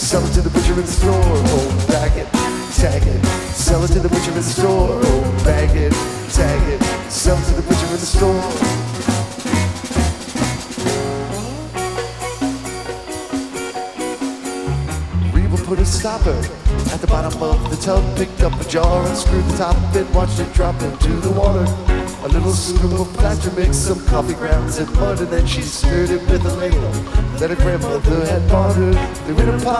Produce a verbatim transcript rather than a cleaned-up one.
sell it to the butcher in the store. Oh, bag it, tag it, sell it to the butcher in the store. Oh, bag it, tag it, sell it to the butcher in the store. Put a stopper at the bottom of the tub, picked up a jar and screwed the top and watched it drop into the water. A little scoop of plaster mix, some coffee grounds and mud, and then she stirred it with a ladle that her grandmother had bought her. They're in a pot.